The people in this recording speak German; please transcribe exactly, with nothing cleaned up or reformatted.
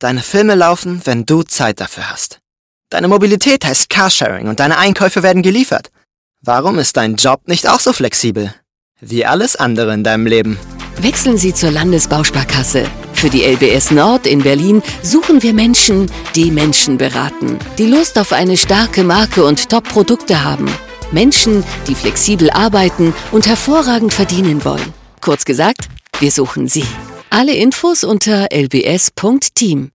Deine Filme laufen, wenn du Zeit dafür hast. Deine Mobilität heißt Carsharing und deine Einkäufe werden geliefert. Warum ist dein Job nicht auch so flexibel? Wie alles andere in deinem Leben. Wechseln Sie zur Landesbausparkasse. Für die L B S Nord in Berlin suchen wir Menschen, die Menschen beraten, die Lust auf eine starke Marke und Top-Produkte haben. Menschen, die flexibel arbeiten und hervorragend verdienen wollen. Kurz gesagt, wir suchen Sie. Alle Infos unter l b s punkt team.